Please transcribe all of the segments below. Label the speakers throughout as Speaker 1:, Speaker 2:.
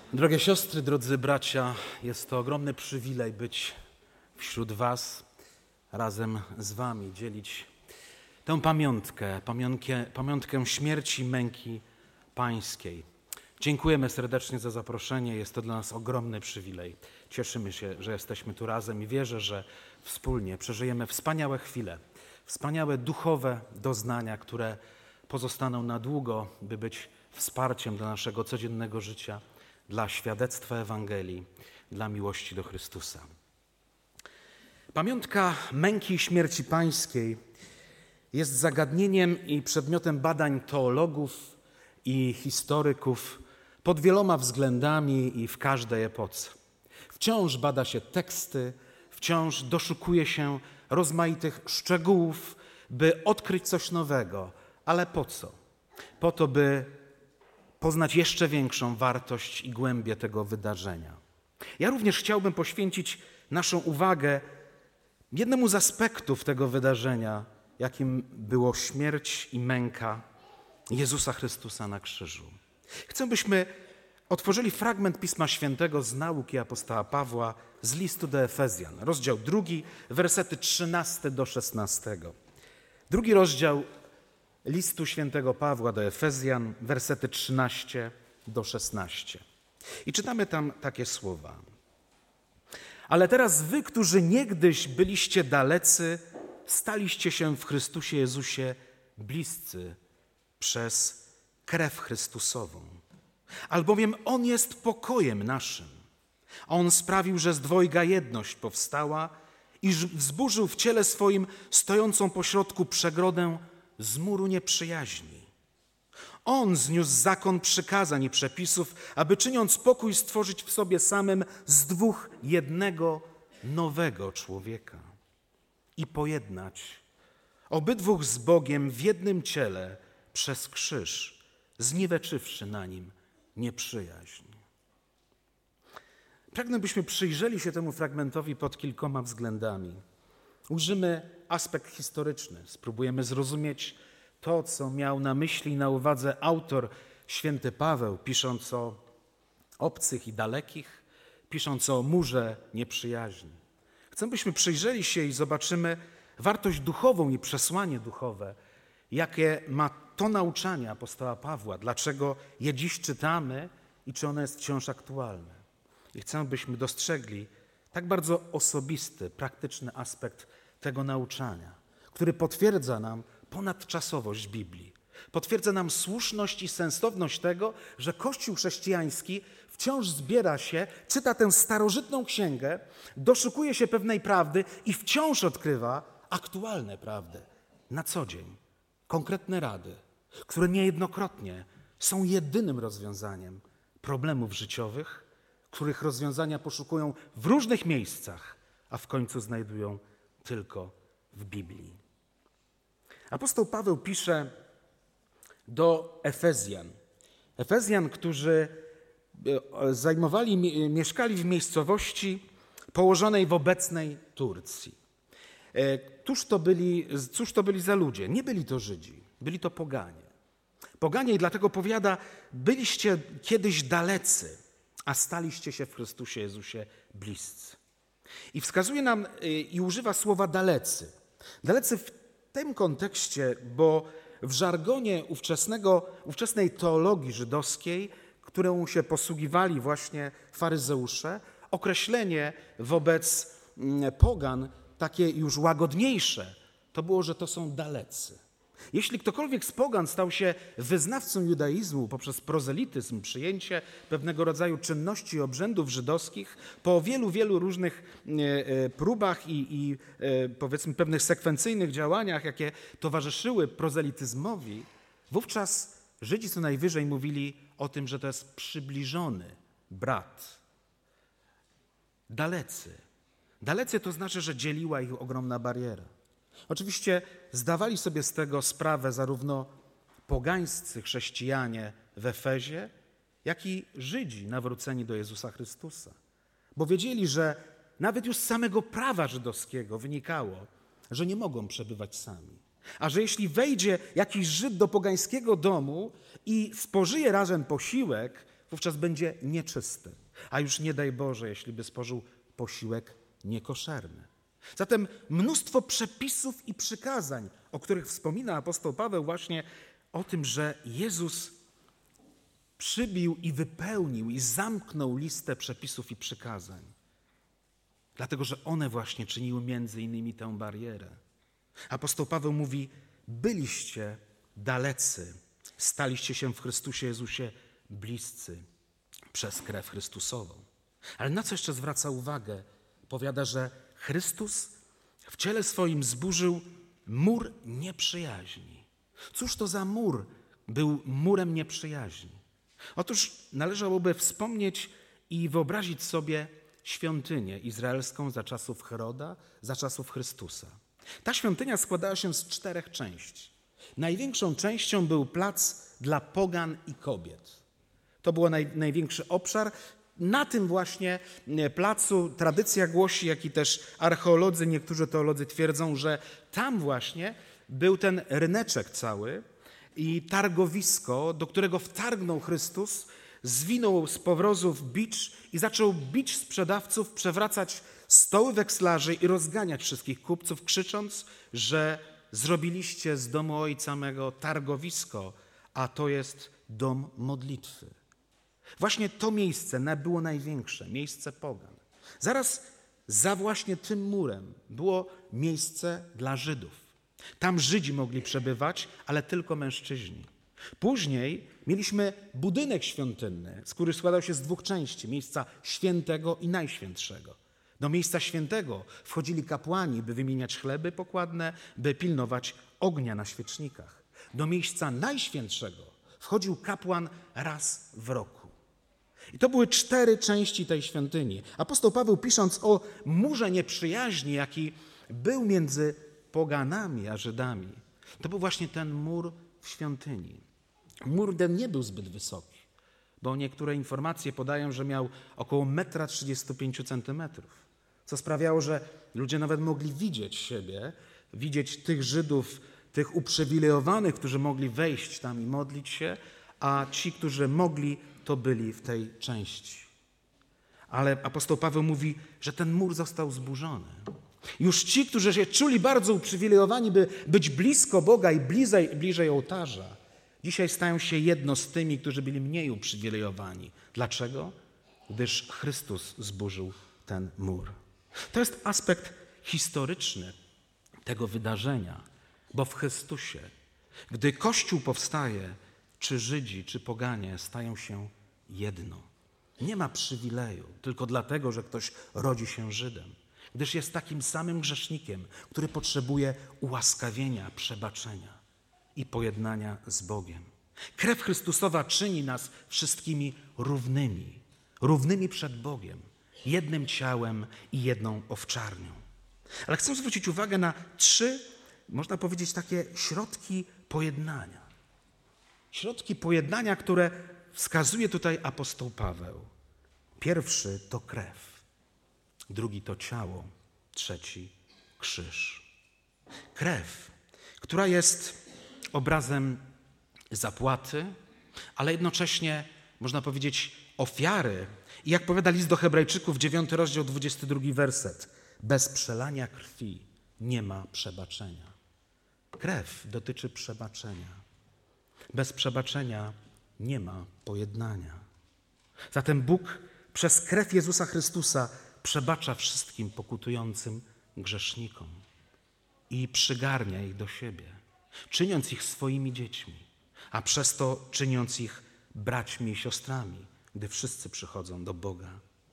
Speaker 1: Drogie siostry, drodzy bracia, jest to ogromny przywilej być wśród was, razem z wami, dzielić tę pamiątkę śmierci, męki pańskiej. Dziękujemy serdecznie za zaproszenie, jest to dla nas ogromny przywilej. Cieszymy się, że jesteśmy tu razem i wierzę, że wspólnie przeżyjemy wspaniałe chwile, wspaniałe duchowe doznania, które pozostaną na długo, by być wsparciem dla naszego codziennego życia, dla świadectwa Ewangelii, dla miłości do Chrystusa. Pamiątka męki i śmierci pańskiej jest zagadnieniem i przedmiotem badań teologów i historyków pod wieloma względami i w każdej epoce. Wciąż bada się teksty, wciąż doszukuje się rozmaitych szczegółów, by odkryć coś nowego. Ale po co? Po to, by poznać jeszcze większą wartość i głębię tego wydarzenia. Ja również chciałbym poświęcić naszą uwagę jednemu z aspektów tego wydarzenia, jakim było śmierć i męka Jezusa Chrystusa na krzyżu. Chcę, byśmy otworzyli fragment Pisma Świętego z nauki apostoła Pawła z listu do Efezjan, rozdział 2, wersety 13 do 16. Drugi rozdział listu świętego Pawła do Efezjan, wersety 13 do 16. I czytamy tam takie słowa. Ale teraz wy, którzy niegdyś byliście dalecy, staliście się w Chrystusie Jezusie bliscy przez krew Chrystusową. Albowiem On jest pokojem naszym. On sprawił, że z dwojga jedność powstała i wzburzył w ciele swoim stojącą pośrodku przegrodę z muru nieprzyjaźni. On zniósł zakon przykazań i przepisów, aby czyniąc pokój stworzyć w sobie samym z dwóch jednego nowego człowieka i pojednać obydwóch z Bogiem w jednym ciele przez krzyż, zniweczywszy na nim nieprzyjaźń. Pragnę, byśmy przyjrzeli się temu fragmentowi pod kilkoma względami. Ujrzymy aspekt historyczny, spróbujemy zrozumieć to, co miał na myśli i na uwadze autor święty Paweł, pisząc o obcych i dalekich, pisząc o murze nieprzyjaźni. Chcę, byśmy przyjrzeli się i zobaczymy wartość duchową i przesłanie duchowe, jakie ma to nauczanie apostoła Pawła, dlaczego je dziś czytamy i czy ono jest wciąż aktualne. I chcę, byśmy dostrzegli tak bardzo osobisty, praktyczny aspekt tego nauczania, który potwierdza nam ponadczasowość Biblii. Potwierdza nam słuszność i sensowność tego, że Kościół chrześcijański wciąż zbiera się, czyta tę starożytną księgę, doszukuje się pewnej prawdy i wciąż odkrywa aktualne prawdy na co dzień. Konkretne rady, które niejednokrotnie są jedynym rozwiązaniem problemów życiowych, których rozwiązania poszukują w różnych miejscach, a w końcu znajdują tylko w Biblii. Apostoł Paweł pisze do Efezjan, którzy mieszkali w miejscowości położonej w obecnej Turcji. Cóż to byli za ludzie? Nie byli to Żydzi, byli to poganie. Poganie i dlatego powiada, byliście kiedyś dalecy, a staliście się w Chrystusie Jezusie bliscy. I wskazuje nam i używa słowa dalecy. Dalecy w tym kontekście, bo w żargonie ówczesnej teologii żydowskiej, którą się posługiwali właśnie faryzeusze, określenie wobec pogan, takie już łagodniejsze, to było, że to są dalecy. Jeśli ktokolwiek z pogan stał się wyznawcą judaizmu poprzez prozelityzm, przyjęcie pewnego rodzaju czynności i obrzędów żydowskich, po wielu różnych próbach i powiedzmy pewnych sekwencyjnych działaniach, jakie towarzyszyły prozelityzmowi, wówczas Żydzi co najwyżej mówili o tym, że to jest przybliżony brat. Dalecy. Dalecy to znaczy, że dzieliła ich ogromna bariera. Oczywiście zdawali sobie z tego sprawę zarówno pogańscy chrześcijanie w Efezie, jak i Żydzi nawróceni do Jezusa Chrystusa. Bo wiedzieli, że nawet już z samego prawa żydowskiego wynikało, że nie mogą przebywać sami. A że jeśli wejdzie jakiś Żyd do pogańskiego domu i spożyje razem posiłek, wówczas będzie nieczysty. A już nie daj Boże, jeśli by spożył posiłek niekoszerny. Zatem mnóstwo przepisów i przykazań, o których wspomina apostoł Paweł właśnie o tym, że Jezus przybił i wypełnił i zamknął listę przepisów i przykazań. Dlatego, że one właśnie czyniły między innymi tę barierę. Apostoł Paweł mówi, byliście dalecy, staliście się w Chrystusie Jezusie bliscy przez krew Chrystusową. Ale na co jeszcze zwraca uwagę? Powiada, że Chrystus w ciele swoim zburzył mur nieprzyjaźni. Cóż to za mur był murem nieprzyjaźni? Otóż należałoby wspomnieć i wyobrazić sobie świątynię izraelską za czasów Heroda, za czasów Chrystusa. Ta świątynia składała się z 4 części. Największą częścią był plac dla pogan i kobiet. To był największy obszar. Na tym właśnie placu tradycja głosi, jak i też archeolodzy, niektórzy teolodzy twierdzą, że tam właśnie był ten ryneczek cały i targowisko, do którego wtargnął Chrystus, zwinął z powrozów bicz i zaczął bić sprzedawców, przewracać stoły wekslarzy i rozganiać wszystkich kupców, krzycząc, że zrobiliście z domu Ojca mego targowisko, a to jest dom modlitwy. Właśnie to miejsce było największe, miejsce pogan. Zaraz za właśnie tym murem było miejsce dla Żydów. Tam Żydzi mogli przebywać, ale tylko mężczyźni. Później mieliśmy budynek świątynny, który składał się z 2 części, miejsca świętego i najświętszego. Do miejsca świętego wchodzili kapłani, by wymieniać chleby pokładne, by pilnować ognia na świecznikach. Do miejsca najświętszego wchodził kapłan raz w roku. I to były 4 części tej świątyni. Apostoł Paweł, pisząc o murze nieprzyjaźni, jaki był między poganami a Żydami, to był właśnie ten mur w świątyni. Mur ten nie był zbyt wysoki, bo niektóre informacje podają, że miał około 1,35 m, co sprawiało, że ludzie nawet mogli widzieć siebie, widzieć tych Żydów, tych uprzywilejowanych, którzy mogli wejść tam i modlić się, a ci, którzy mogli, to byli w tej części. Ale apostoł Paweł mówi, że ten mur został zburzony. Już ci, którzy się czuli bardzo uprzywilejowani, by być blisko Boga i bliżej ołtarza, dzisiaj stają się jedno z tymi, którzy byli mniej uprzywilejowani. Dlaczego? Gdyż Chrystus zburzył ten mur. To jest aspekt historyczny tego wydarzenia, bo w Chrystusie, gdy Kościół powstaje, czy Żydzi, czy poganie stają się jedno. Nie ma przywileju tylko dlatego, że ktoś rodzi się Żydem, gdyż jest takim samym grzesznikiem, który potrzebuje ułaskawienia, przebaczenia i pojednania z Bogiem. Krew Chrystusowa czyni nas wszystkimi równymi przed Bogiem, jednym ciałem i jedną owczarnią. Ale chcę zwrócić uwagę na 3, można powiedzieć, takie środki pojednania. Środki pojednania, które wskazuje tutaj apostoł Paweł. Pierwszy to krew, drugi to ciało, trzeci krzyż. Krew, która jest obrazem zapłaty, ale jednocześnie, można powiedzieć, ofiary. I jak powiada list do Hebrajczyków, 9 rozdział, 22 werset. Bez przelania krwi nie ma przebaczenia. Krew dotyczy przebaczenia. Bez przebaczenia nie ma pojednania. Zatem Bóg przez krew Jezusa Chrystusa przebacza wszystkim pokutującym grzesznikom i przygarnia ich do siebie, czyniąc ich swoimi dziećmi, a przez to czyniąc ich braćmi i siostrami, gdy wszyscy przychodzą do Boga.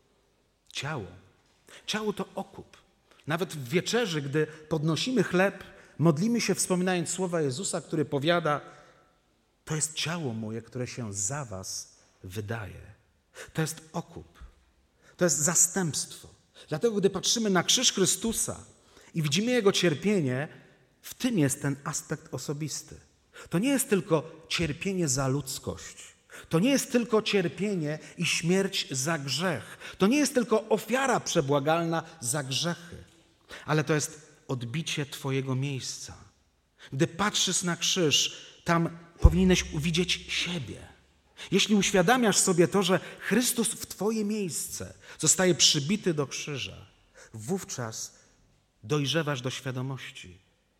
Speaker 1: Ciało to okup. Nawet w wieczerzy, gdy podnosimy chleb, modlimy się wspominając słowa Jezusa, który powiada: to jest ciało moje, które się za was wydaje. To jest okup. To jest zastępstwo. Dlatego, gdy patrzymy na krzyż Chrystusa i widzimy Jego cierpienie, w tym jest ten aspekt osobisty. To nie jest tylko cierpienie za ludzkość. To nie jest tylko cierpienie i śmierć za grzech. To nie jest tylko ofiara przebłagalna za grzechy. Ale to jest odbicie Twojego miejsca. Gdy patrzysz na krzyż, tam powinieneś uwidzieć siebie. jeśli uświadamiasz sobie to, że Chrystus w twoje miejsce zostaje przybity do krzyża, wówczas dojrzewasz do świadomości,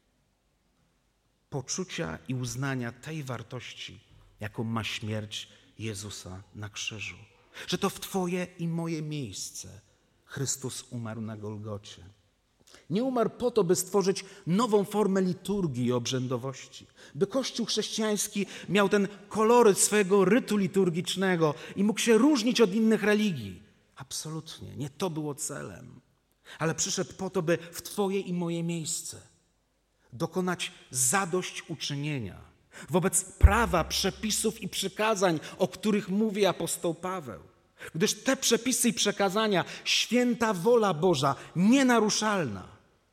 Speaker 1: poczucia i uznania tej wartości, jaką ma śmierć Jezusa na krzyżu. Że to w twoje i moje miejsce Chrystus umarł na Golgocie. Nie umarł po to, by stworzyć nową formę liturgii i obrzędowości, by Kościół chrześcijański miał ten koloryt swojego rytu liturgicznego i mógł się różnić od innych religii. Absolutnie, nie to było celem. Ale przyszedł po to, by w twoje i moje miejsce dokonać zadośćuczynienia wobec prawa, przepisów i przykazań, o których mówi apostoł Paweł. Gdyż te przepisy i przekazania, święta wola Boża, nienaruszalna,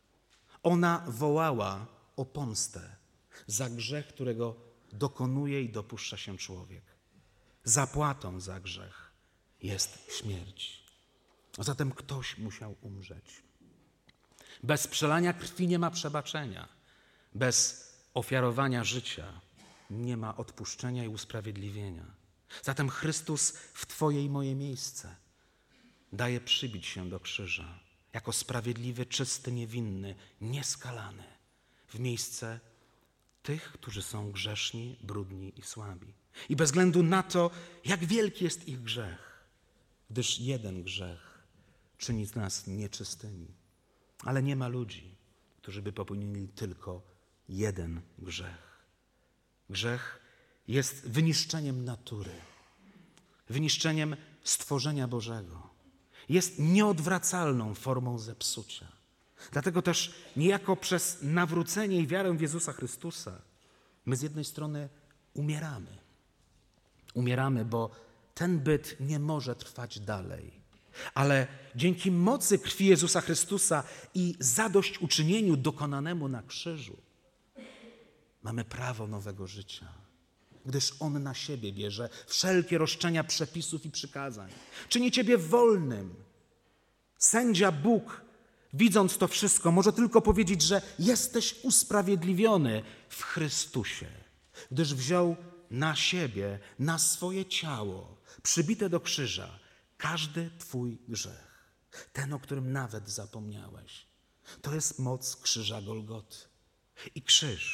Speaker 1: ona wołała o pomstę za grzech, którego dokonuje i dopuszcza się człowiek. Zapłatą za grzech jest śmierć. A zatem ktoś musiał umrzeć. Bez przelania krwi nie ma przebaczenia. Bez ofiarowania życia nie ma odpuszczenia i usprawiedliwienia. Zatem Chrystus w twoje i moje miejsce daje przybić się do krzyża jako sprawiedliwy, czysty, niewinny, nieskalany w miejsce tych, którzy są grzeszni, brudni i słabi. I bez względu na to, jak wielki jest ich grzech, gdyż jeden grzech czyni z nas nieczystymi. Ale nie ma ludzi, którzy by popełnili tylko jeden grzech. Grzech jest wyniszczeniem natury, wyniszczeniem stworzenia Bożego. Jest nieodwracalną formą zepsucia. Dlatego też niejako przez nawrócenie i wiarę w Jezusa Chrystusa my z jednej strony umieramy. Umieramy, bo ten byt nie może trwać dalej. Ale dzięki mocy krwi Jezusa Chrystusa i zadośćuczynieniu dokonanemu na krzyżu mamy prawo nowego życia, gdyż On na siebie bierze wszelkie roszczenia przepisów i przykazań. Czyni ciebie wolnym. Sędzia Bóg, widząc to wszystko, może tylko powiedzieć, że jesteś usprawiedliwiony w Chrystusie, gdyż wziął na siebie, na swoje ciało, przybite do krzyża, każdy twój grzech. Ten, o którym nawet zapomniałeś. To jest moc krzyża Golgoty. I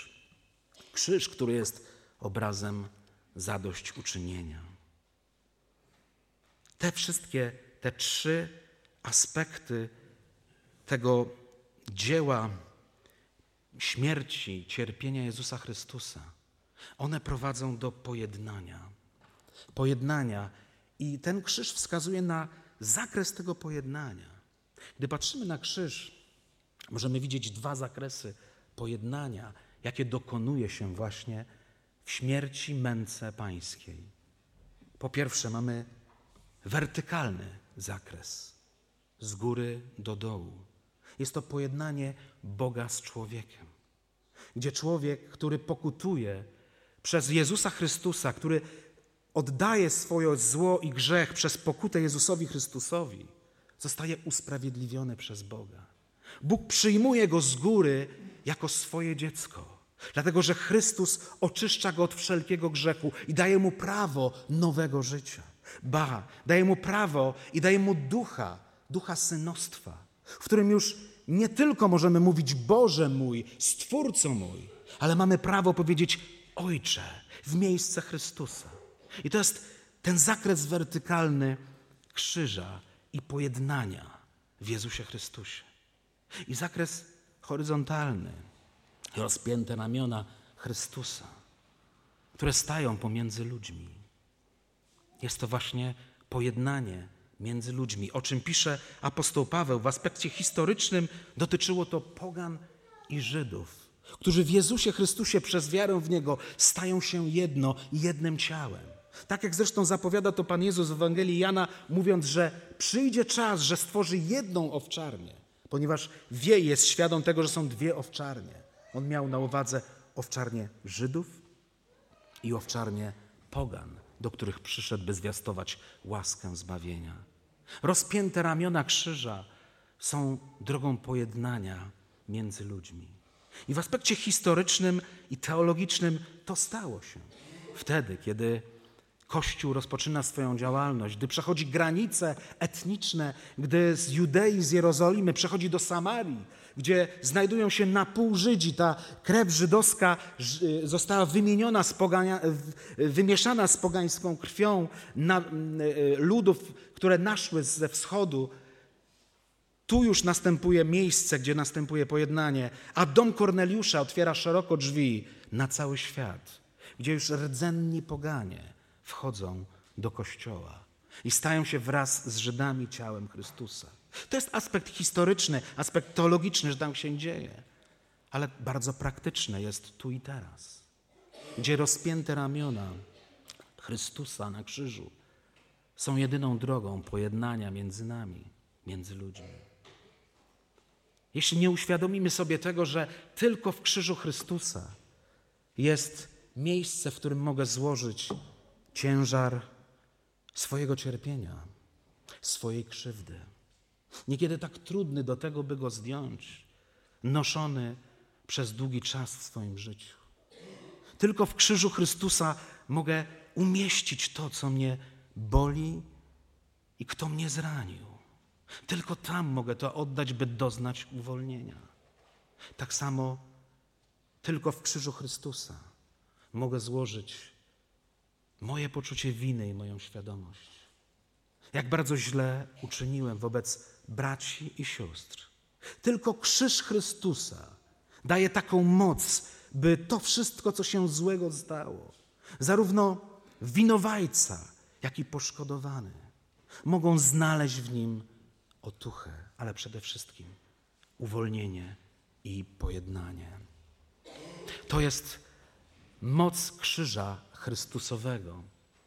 Speaker 1: krzyż, który jest obrazem zadośćuczynienia. Te trzy aspekty tego dzieła śmierci, cierpienia Jezusa Chrystusa, one prowadzą do pojednania. Pojednania. I ten krzyż wskazuje na zakres tego pojednania. Gdy patrzymy na krzyż, możemy widzieć dwa zakresy pojednania, jakie dokonuje się właśnie w śmierci, męce pańskiej. Po pierwsze, mamy wertykalny zakres, z góry do dołu. Jest to pojednanie Boga z człowiekiem, gdzie człowiek, który pokutuje przez Jezusa Chrystusa, który oddaje swoje zło i grzech przez pokutę Jezusowi Chrystusowi, zostaje usprawiedliwiony przez Boga. Bóg przyjmuje go z góry jako swoje dziecko, dlatego że Chrystus oczyszcza go od wszelkiego grzechu i daje mu prawo nowego życia. Daje mu prawo i daje mu ducha synostwa, w którym już nie tylko możemy mówić Boże mój, Stwórco mój, ale mamy prawo powiedzieć Ojcze w miejsce Chrystusa. I to jest ten zakres wertykalny krzyża i pojednania w Jezusie Chrystusie. I zakres horyzontalny, rozpięte ramiona Chrystusa, które stają pomiędzy ludźmi. Jest to właśnie pojednanie między ludźmi, o czym pisze apostoł Paweł. W aspekcie historycznym dotyczyło to pogan i Żydów, którzy w Jezusie Chrystusie przez wiarę w Niego stają się jednym ciałem. Tak jak zresztą zapowiada to Pan Jezus w Ewangelii Jana, mówiąc, że przyjdzie czas, że stworzy jedną owczarnię, ponieważ jest świadom tego, że są dwie owczarnie. On miał na uwadze owczarnię Żydów i owczarnię pogan, do których przyszedł, by zwiastować łaskę zbawienia. Rozpięte ramiona krzyża są drogą pojednania między ludźmi. I w aspekcie historycznym i teologicznym to stało się wtedy, kiedy Kościół rozpoczyna swoją działalność, gdy przechodzi granice etniczne, gdy z Judei, z Jerozolimy przechodzi do Samarii, gdzie znajdują się na pół Żydzi, ta krew żydowska została wymieszana z pogańską krwią ludów, które naszły ze wschodu. Tu już następuje miejsce, gdzie następuje pojednanie, a dom Korneliusza otwiera szeroko drzwi na cały świat, gdzie już rdzenni poganie wchodzą do Kościoła i stają się wraz z Żydami ciałem Chrystusa. To jest aspekt historyczny, aspekt teologiczny, że tam się dzieje, ale bardzo praktyczne jest tu i teraz, gdzie rozpięte ramiona Chrystusa na krzyżu są jedyną drogą pojednania między nami, między ludźmi. Jeśli nie uświadomimy sobie tego, że tylko w krzyżu Chrystusa jest miejsce, w którym mogę złożyć ciężar swojego cierpienia, swojej krzywdy, niekiedy tak trudny do tego, by go zdjąć, noszony przez długi czas w swoim życiu. Tylko w krzyżu Chrystusa mogę umieścić to, co mnie boli i kto mnie zranił. Tylko tam mogę to oddać, by doznać uwolnienia. Tak samo tylko w krzyżu Chrystusa mogę złożyć moje poczucie winy i moją świadomość. Jak bardzo źle uczyniłem wobec braci i sióstr. Tylko krzyż Chrystusa daje taką moc, by to wszystko, co się złego stało, zarówno winowajca, jak i poszkodowany, mogą znaleźć w nim otuchę, ale przede wszystkim uwolnienie i pojednanie. To jest moc krzyża Chrystusowego,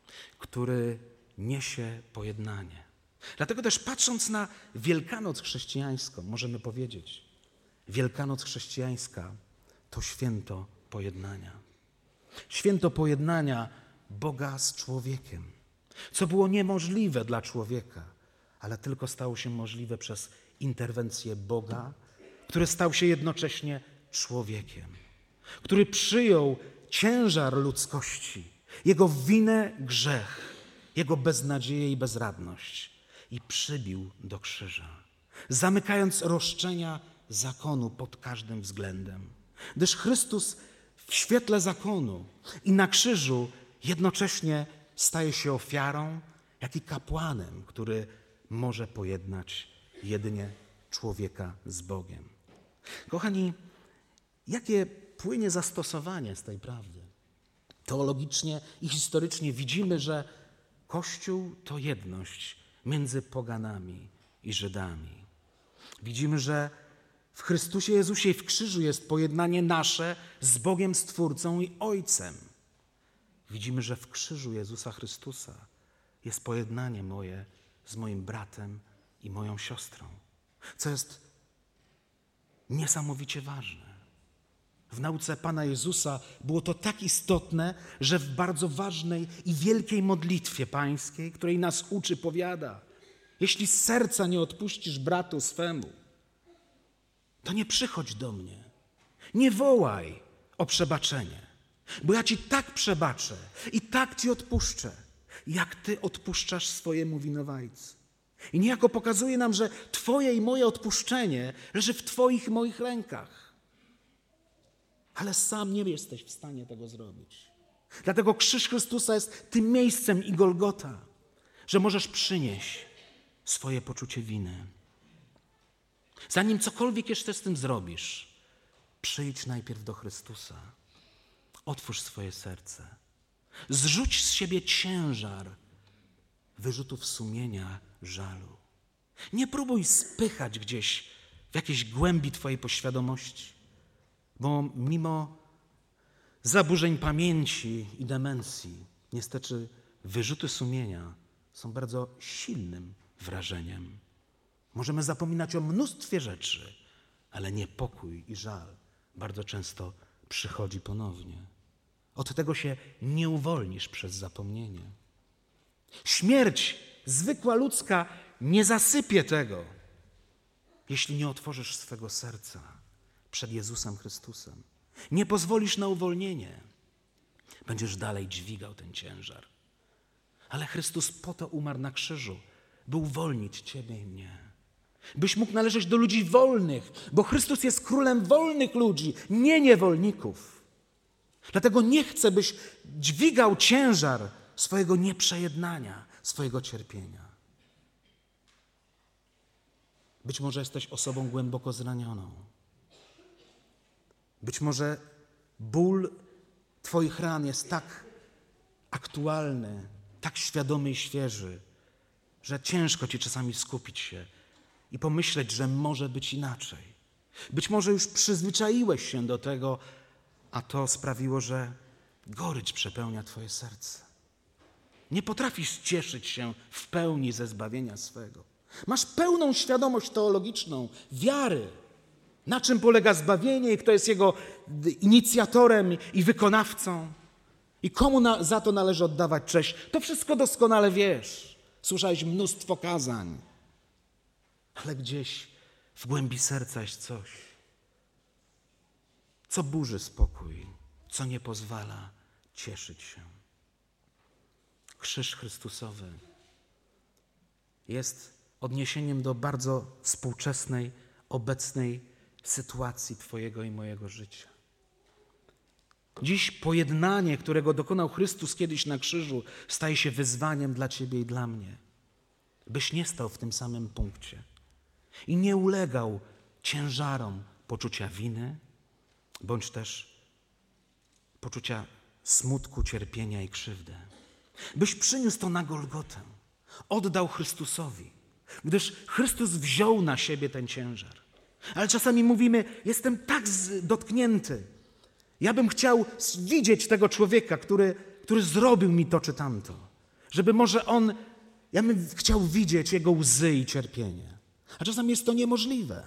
Speaker 1: który niesie pojednanie. Dlatego też patrząc na Wielkanoc chrześcijańską, możemy powiedzieć, Wielkanoc chrześcijańska to święto pojednania. Święto pojednania Boga z człowiekiem, co było niemożliwe dla człowieka, ale tylko stało się możliwe przez interwencję Boga, który stał się jednocześnie człowiekiem, który przyjął ciężar ludzkości, jego winę, grzech, jego beznadzieję i bezradność i przybił do krzyża, zamykając roszczenia zakonu pod każdym względem. Gdyż Chrystus w świetle zakonu i na krzyżu jednocześnie staje się ofiarą, jak i kapłanem, który może pojednać jedynie człowieka z Bogiem. Kochani, jakie płynie zastosowanie z tej prawdy? Teologicznie i historycznie widzimy, że Kościół to jedność między poganami i Żydami. Widzimy, że w Chrystusie Jezusie i w krzyżu jest pojednanie nasze z Bogiem Stwórcą i Ojcem. Widzimy, że w krzyżu Jezusa Chrystusa jest pojednanie moje z moim bratem i moją siostrą, co jest niesamowicie ważne. W nauce Pana Jezusa było to tak istotne, że w bardzo ważnej i wielkiej modlitwie pańskiej, której nas uczy, powiada: jeśli z serca nie odpuścisz bratu swemu, to nie przychodź do mnie, nie wołaj o przebaczenie, bo ja ci tak przebaczę i tak ci odpuszczę, jak ty odpuszczasz swojemu winowajcy. I niejako pokazuje nam, że twoje i moje odpuszczenie leży w twoich i moich rękach. Ale sam nie jesteś w stanie tego zrobić. Dlatego krzyż Chrystusa jest tym miejscem i Golgota, że możesz przynieść swoje poczucie winy. Zanim cokolwiek jeszcze z tym zrobisz, przyjdź najpierw do Chrystusa. Otwórz swoje serce. Zrzuć z siebie ciężar wyrzutów sumienia, żalu. Nie próbuj spychać gdzieś w jakiejś głębi twojej podświadomości, bo mimo zaburzeń pamięci i demencji, niestety wyrzuty sumienia są bardzo silnym wrażeniem. Możemy zapominać o mnóstwie rzeczy, ale niepokój i żal bardzo często przychodzi ponownie. Od tego się nie uwolnisz przez zapomnienie. Śmierć zwykła ludzka nie zasypie tego, jeśli nie otworzysz swego serca przed Jezusem Chrystusem. Nie pozwolisz na uwolnienie. Będziesz dalej dźwigał ten ciężar. Ale Chrystus po to umarł na krzyżu, by uwolnić ciebie i mnie. Byś mógł należeć do ludzi wolnych, bo Chrystus jest królem wolnych ludzi, nie niewolników. Dlatego nie chcę, byś dźwigał ciężar swojego nieprzejednania, swojego cierpienia. Być może jesteś osobą głęboko zranioną. Być może ból twoich ran jest tak aktualny, tak świadomy i świeży, że ciężko ci czasami skupić się i pomyśleć, że może być inaczej. Być może już przyzwyczaiłeś się do tego, a to sprawiło, że gorycz przepełnia twoje serce. Nie potrafisz cieszyć się w pełni ze zbawienia swego. Masz pełną świadomość teologiczną, wiary, na czym polega zbawienie i kto jest jego inicjatorem i wykonawcą i komu za to należy oddawać cześć. To wszystko doskonale wiesz. Słyszałeś mnóstwo kazań, ale gdzieś w głębi serca jest coś, co burzy spokój, co nie pozwala cieszyć się. Krzyż Chrystusowy jest odniesieniem do bardzo współczesnej, obecnej sytuacji twojego i mojego życia. Dziś pojednanie, którego dokonał Chrystus kiedyś na krzyżu, staje się wyzwaniem dla ciebie i dla mnie. Byś nie stał w tym samym punkcie i nie ulegał ciężarom poczucia winy, bądź też poczucia smutku, cierpienia i krzywdy. Byś przyniósł to na Golgotę, oddał Chrystusowi, gdyż Chrystus wziął na siebie ten ciężar. Ale czasami mówimy, jestem tak dotknięty. Ja bym chciał widzieć tego człowieka, który zrobił mi to czy tamto. Żeby może ja bym chciał widzieć jego łzy i cierpienie. A czasami jest to niemożliwe.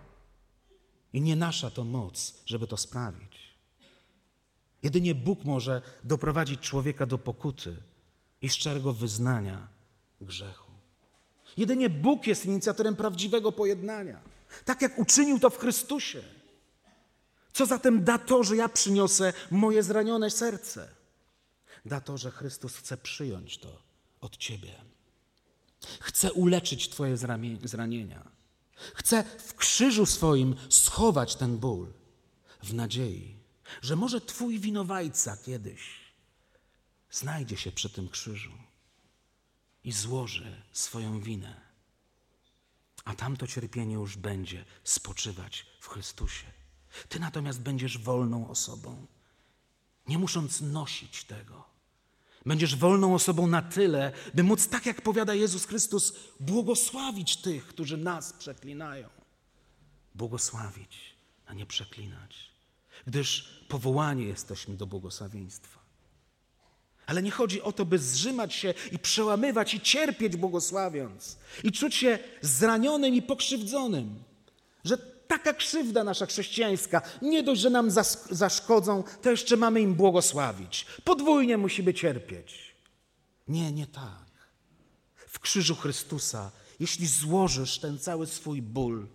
Speaker 1: I nie nasza to moc, żeby to sprawić. Jedynie Bóg może doprowadzić człowieka do pokuty i szczerego wyznania grzechu. Jedynie Bóg jest inicjatorem prawdziwego pojednania. Tak jak uczynił to w Chrystusie. Co zatem da to, że ja przyniosę moje zranione serce? Da to, że Chrystus chce przyjąć to od ciebie. Chce uleczyć twoje zranienia. Chce w krzyżu swoim schować ten ból w nadziei, że może twój winowajca kiedyś znajdzie się przy tym krzyżu i złoży swoją winę. A tamto cierpienie już będzie spoczywać w Chrystusie. Ty natomiast będziesz wolną osobą, nie musząc nosić tego. Będziesz wolną osobą na tyle, by móc, tak jak powiada Jezus Chrystus, błogosławić tych, którzy nas przeklinają. Błogosławić, a nie przeklinać. Gdyż powołani jesteśmy do błogosławieństwa. Ale nie chodzi o to, by zrzymać się i przełamywać i cierpieć błogosławiąc. I czuć się zranionym i pokrzywdzonym. Że taka krzywda nasza chrześcijańska, nie dość, że nam zaszkodzą, to jeszcze mamy im błogosławić. Podwójnie musimy cierpieć. Nie, nie tak. W krzyżu Chrystusa, jeśli złożysz ten cały swój ból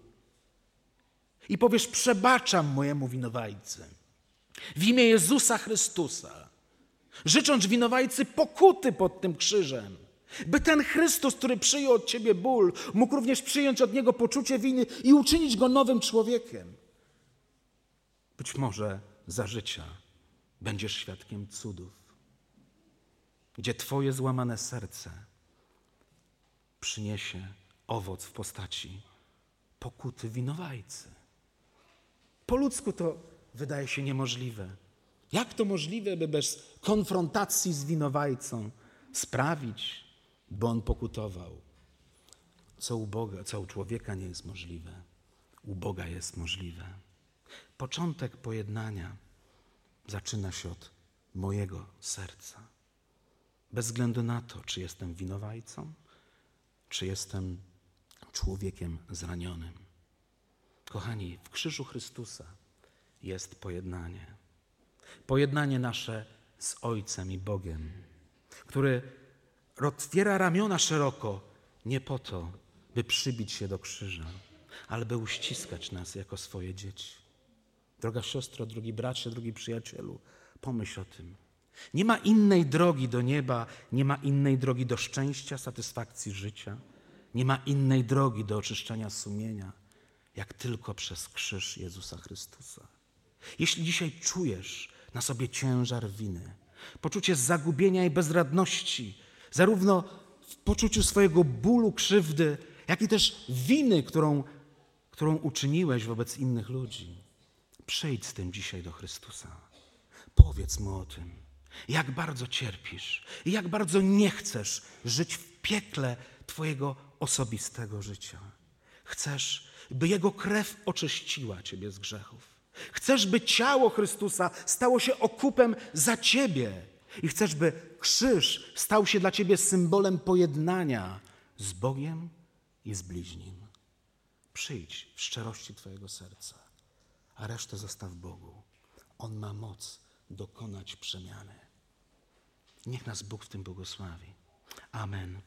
Speaker 1: i powiesz, przebaczam mojemu winowajcy w imię Jezusa Chrystusa, życząc winowajcy pokuty pod tym krzyżem, by ten Chrystus, który przyjął od ciebie ból, mógł również przyjąć od niego poczucie winy i uczynić go nowym człowiekiem. Być może za życia będziesz świadkiem cudów, gdzie twoje złamane serce przyniesie owoc w postaci pokuty winowajcy. Po ludzku to wydaje się niemożliwe. Jak to możliwe, by bez konfrontacji z winowajcą sprawić, by on pokutował? Co u człowieka nie jest możliwe, u Boga jest możliwe. Początek pojednania zaczyna się od mojego serca. Bez względu na to, czy jestem winowajcą, czy jestem człowiekiem zranionym. Kochani, w krzyżu Chrystusa jest pojednanie. Pojednanie nasze z Ojcem i Bogiem, który otwiera ramiona szeroko nie po to, by przybić się do krzyża, ale by uściskać nas jako swoje dzieci. Droga siostro, drogi bracie, drogi przyjacielu, pomyśl o tym. Nie ma innej drogi do nieba, nie ma innej drogi do szczęścia, satysfakcji życia. Nie ma innej drogi do oczyszczenia sumienia, jak tylko przez krzyż Jezusa Chrystusa. Jeśli dzisiaj czujesz na sobie ciężar winy, poczucie zagubienia i bezradności, zarówno w poczuciu swojego bólu, krzywdy, jak i też winy, którą uczyniłeś wobec innych ludzi, przyjdź z tym dzisiaj do Chrystusa. Powiedz Mu o tym, jak bardzo cierpisz i jak bardzo nie chcesz żyć w piekle Twojego osobistego życia. Chcesz, by Jego krew oczyściła Ciebie z grzechów. Chcesz, by ciało Chrystusa stało się okupem za Ciebie. I chcesz, by krzyż stał się dla Ciebie symbolem pojednania z Bogiem i z bliźnim. Przyjdź w szczerości Twojego serca, a resztę zostaw Bogu. On ma moc dokonać przemiany. Niech nas Bóg w tym błogosławi. Amen.